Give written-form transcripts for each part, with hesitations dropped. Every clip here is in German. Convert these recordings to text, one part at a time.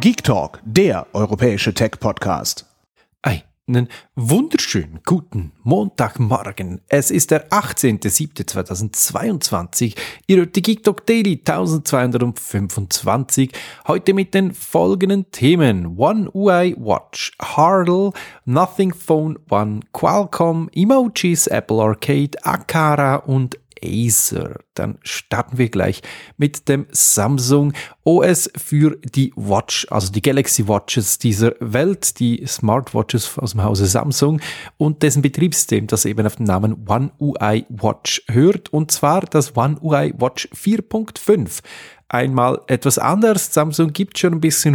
Geek Talk, der europäische Tech-Podcast. Einen wunderschönen guten Montagmorgen. Es ist der 18.07.2022. Ihr hört die Geek Talk Daily 1225. Heute mit den folgenden Themen: One UI Watch, Hardle, Nothing Phone One, Qualcomm, Emojis, Apple Arcade, Aqara und Acer. Dann starten wir gleich mit dem Samsung OS für die Watch, also die Galaxy Watches dieser Welt, die Smartwatches aus dem Hause Samsung und dessen Betriebssystem, das eben auf den Namen One UI Watch hört, und zwar das One UI Watch 4.5. Einmal etwas anders. Samsung gibt schon ein bisschen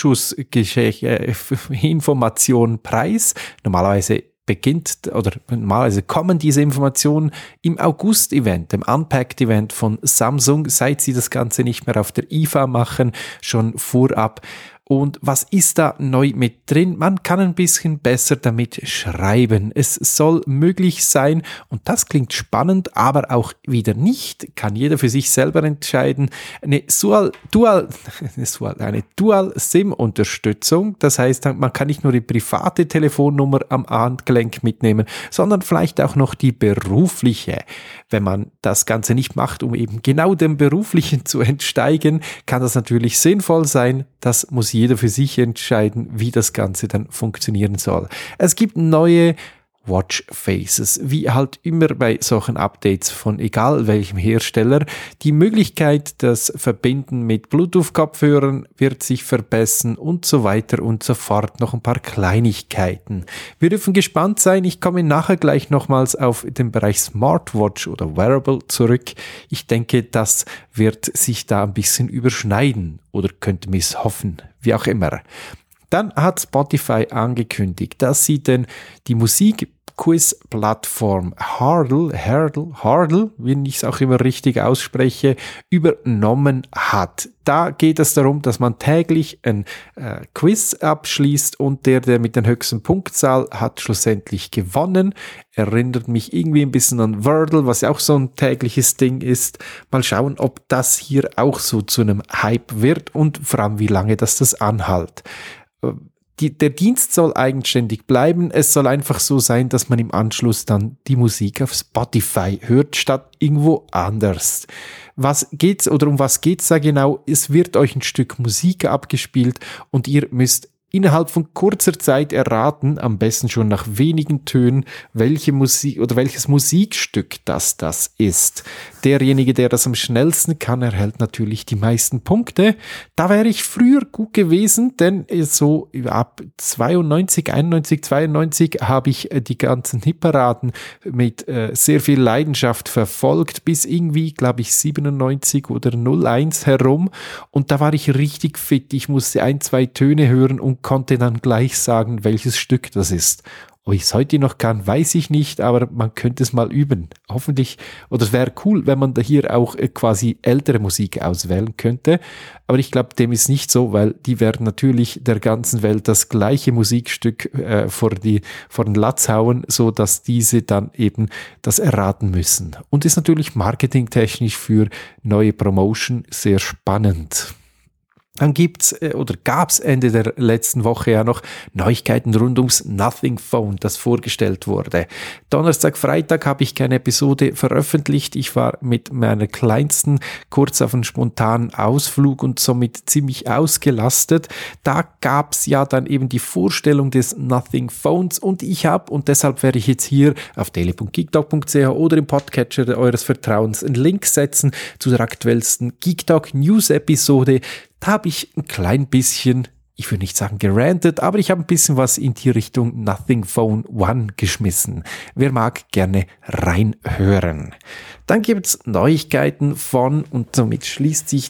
Vorschussinformation preis. Normalerweise kommen diese Informationen im August-Event, dem Unpacked-Event von Samsung, seit sie das Ganze nicht mehr auf der IFA machen, schon vorab. Und was ist da neu mit drin? Man kann ein bisschen besser damit schreiben. Es soll möglich sein, und das klingt spannend, aber auch wieder nicht, kann jeder für sich selber entscheiden, eine Dual-SIM-Unterstützung. Das heißt, man kann nicht nur die private Telefonnummer am Handgelenk mitnehmen, sondern vielleicht auch noch die berufliche. Wenn man das Ganze nicht macht, um eben genau dem Beruflichen zu entsteigen, kann das natürlich sinnvoll sein. Das muss jeder für sich entscheiden, wie das Ganze dann funktionieren soll. Es gibt neue Watch Faces, wie halt immer bei solchen Updates von egal welchem Hersteller. Die Möglichkeit, das Verbinden mit Bluetooth-Kopfhörern wird sich verbessern und so weiter und so fort. Noch ein paar Kleinigkeiten. Wir dürfen gespannt sein. Ich komme nachher gleich nochmals auf den Bereich Smartwatch oder Wearable zurück. Ich denke, das wird sich da ein bisschen überschneiden oder könnte misshoffen, wie auch immer. Dann hat Spotify angekündigt, dass sie denn die Musik-Quiz-Plattform Hardle, wenn ich es auch immer richtig ausspreche, übernommen hat. Da geht es darum, dass man täglich ein Quiz abschließt und der mit der höchsten Punktzahl hat schlussendlich gewonnen. Erinnert mich irgendwie ein bisschen an Wordle, was ja auch so ein tägliches Ding ist. Mal schauen, ob das hier auch so zu einem Hype wird und vor allem, wie lange das anhält. Der Dienst soll eigenständig bleiben. Es soll einfach so sein, dass man im Anschluss dann die Musik auf Spotify hört, statt irgendwo anders. Um was geht's da genau? Es wird euch ein Stück Musik abgespielt und ihr müsst innerhalb von kurzer Zeit erraten, am besten schon nach wenigen Tönen, welche Musik oder welches Musikstück das ist. Derjenige, der das am schnellsten kann, erhält natürlich die meisten Punkte. Da wäre ich früher gut gewesen, denn so ab 92 habe ich die ganzen Hitparaden mit sehr viel Leidenschaft verfolgt, bis irgendwie, glaube ich, 97 oder 01 herum. Und da war ich richtig fit. Ich musste 1-2 Töne hören und konnte dann gleich sagen, welches Stück das ist. Ob ich es heute noch kann, weiß ich nicht, aber man könnte es mal üben. Hoffentlich, oder es wäre cool, wenn man da hier auch quasi ältere Musik auswählen könnte. Aber ich glaube, dem ist nicht so, weil die werden natürlich der ganzen Welt das gleiche Musikstück vor den Latz hauen, so dass diese dann eben das erraten müssen. Und ist natürlich marketingtechnisch für neue Promotion sehr spannend. Dann gab's Ende der letzten Woche ja noch Neuigkeiten rund ums Nothing Phone, das vorgestellt wurde. Donnerstag, Freitag habe ich keine Episode veröffentlicht. Ich war mit meiner Kleinsten kurz auf einen spontanen Ausflug und somit ziemlich ausgelastet. Da gab's ja dann eben die Vorstellung des Nothing Phones und deshalb werde ich jetzt hier auf daily.geektalk.ch oder im Podcatcher eures Vertrauens einen Link setzen zu der aktuellsten Geek Talk News Episode. Da habe ich ein klein bisschen, ich würde nicht sagen gerantet, aber ich habe ein bisschen was in die Richtung Nothing Phone One geschmissen. Wer mag, gerne reinhören. Dann gibt es Neuigkeiten und somit schließt sich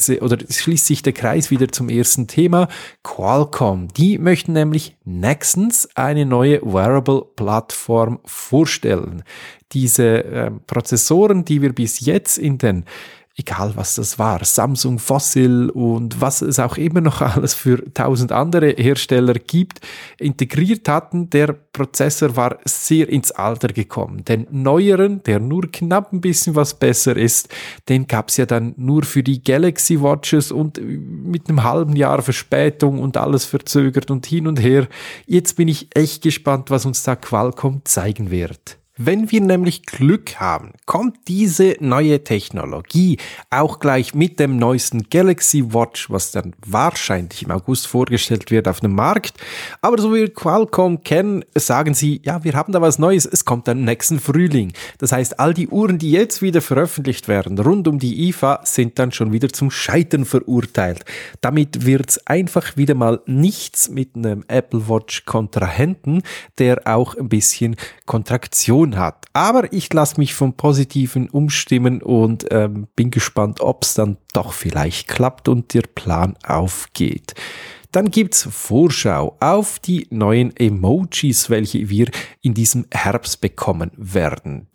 der Kreis wieder zum ersten Thema, Qualcomm. Die möchten nämlich Nexus, eine neue Wearable-Plattform, vorstellen. Diese Prozessoren, die wir bis jetzt in den egal was das war, Samsung, Fossil und was es auch immer noch alles für 1000 andere Hersteller gibt, integriert hatten. Der Prozessor war sehr ins Alter gekommen. Den neueren, der nur knapp ein bisschen was besser ist, den gab es ja dann nur für die Galaxy Watches und mit einem halben Jahr Verspätung und alles verzögert und hin und her. Jetzt bin ich echt gespannt, was uns da Qualcomm zeigen wird. Wenn wir nämlich Glück haben, kommt diese neue Technologie auch gleich mit dem neuesten Galaxy Watch, was dann wahrscheinlich im August vorgestellt wird, auf dem Markt. Aber so wie wir Qualcomm kennen, sagen sie, ja, wir haben da was Neues, es kommt dann im nächsten Frühling. Das heißt, all die Uhren, die jetzt wieder veröffentlicht werden, rund um die IFA, sind dann schon wieder zum Scheitern verurteilt. Damit wird's einfach wieder mal nichts mit einem Apple Watch Kontrahenten, der auch ein bisschen Kontraktion hat. Aber ich lasse mich vom Positiven umstimmen und bin gespannt, ob es dann doch vielleicht klappt und der Plan aufgeht. Dann gibt's Vorschau auf die neuen Emojis, welche wir in diesem Herbst bekommen werden.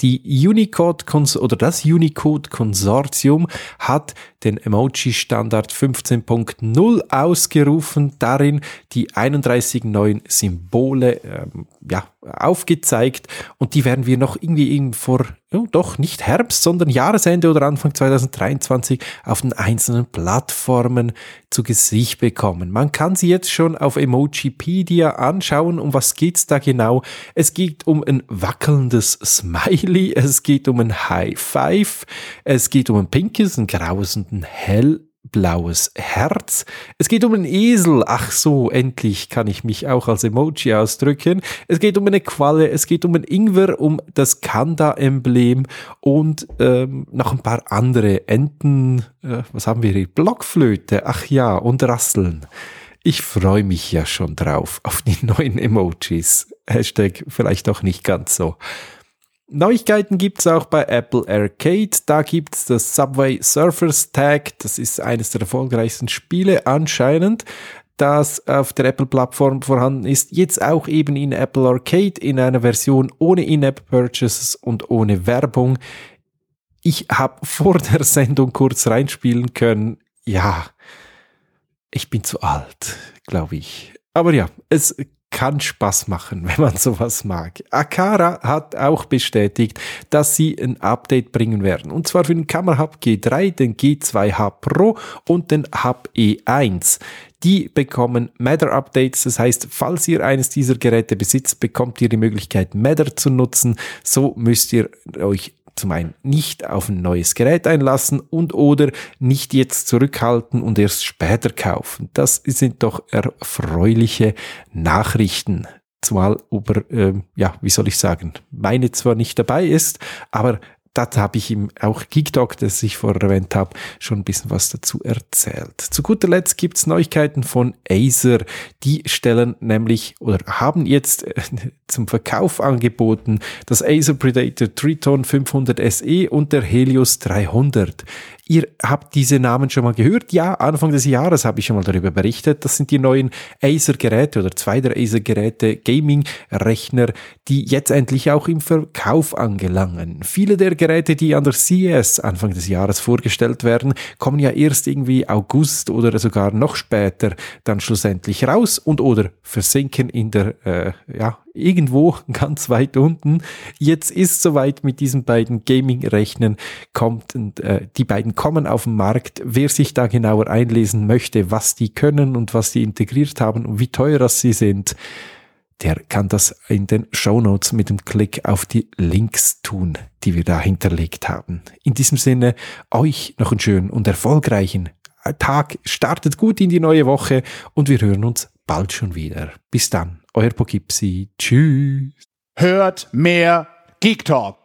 Das Unicode-Konsortium hat den Emoji-Standard 15.0 ausgerufen, darin die 31 neuen Symbole aufgezeigt und die werden wir noch irgendwie nicht Herbst, sondern Jahresende oder Anfang 2023 auf den einzelnen Plattformen zu Gesicht bekommen. Man kann sie jetzt schon auf Emojipedia anschauen. Um was geht's da genau? Es geht um ein wackelndes Smiley, es geht um ein High Five, es geht um ein pinkes, ein graues und ein hellblaues Herz. Es geht um einen Esel. Ach so, endlich kann ich mich auch als Emoji ausdrücken. Es geht um eine Qualle, es geht um einen Ingwer, um das Kanda-Emblem und noch ein paar andere Enten. Was haben wir hier? Blockflöte. Ach ja, und Rasseln. Ich freue mich ja schon drauf auf die neuen Emojis. Hashtag vielleicht auch nicht ganz so. Neuigkeiten gibt's auch bei Apple Arcade. Da gibt's das Subway Surfers Tag. Das ist eines der erfolgreichsten Spiele anscheinend, das auf der Apple-Plattform vorhanden ist. Jetzt auch eben in Apple Arcade in einer Version ohne In-App-Purchases und ohne Werbung. Ich habe vor der Sendung kurz reinspielen können. Ja, ich bin zu alt, glaube ich. Aber ja, es kann Spaß machen, wenn man sowas mag. Aqara hat auch bestätigt, dass sie ein Update bringen werden. Und zwar für den Camera Hub G3, den G2 Hub Pro und den Hub E1. Die bekommen Matter-Updates, das heißt, falls ihr eines dieser Geräte besitzt, bekommt ihr die Möglichkeit, Matter zu nutzen. So müsst ihr euch zum einen nicht auf ein neues Gerät einlassen und oder nicht jetzt zurückhalten und erst später kaufen. Das sind doch erfreuliche Nachrichten. Zumal meine zwar nicht dabei ist, aber da habe ich ihm auch Geektalk, das ich vorher erwähnt habe, schon ein bisschen was dazu erzählt. Zu guter Letzt gibt's Neuigkeiten von Acer. Die stellen nämlich oder haben jetzt zum Verkauf angeboten das Acer Predator Triton 500 SE und der Helios 300. Ihr habt diese Namen schon mal gehört? Ja, Anfang des Jahres habe ich schon mal darüber berichtet. Das sind die neuen Acer-Geräte oder zwei der Acer-Geräte, Gaming-Rechner, die jetzt endlich auch im Verkauf angelangen. Viele der Geräte, die an der CES Anfang des Jahres vorgestellt werden, kommen ja erst irgendwie August oder sogar noch später dann schlussendlich raus und oder versinken in der, irgendwo ganz weit unten. Jetzt ist soweit mit diesen beiden Gaming-Rechnern die beiden kommen auf den Markt. Wer sich da genauer einlesen möchte, was die können und was die integriert haben und wie teuer das sie sind, der kann das in den Shownotes mit dem Klick auf die Links tun, die wir da hinterlegt haben. In diesem Sinne, euch noch einen schönen und erfolgreichen Tag. Startet gut in die neue Woche und wir hören uns bald schon wieder. Bis dann, euer Poughkeepsie. Tschüss. Hört mehr Geek Talk.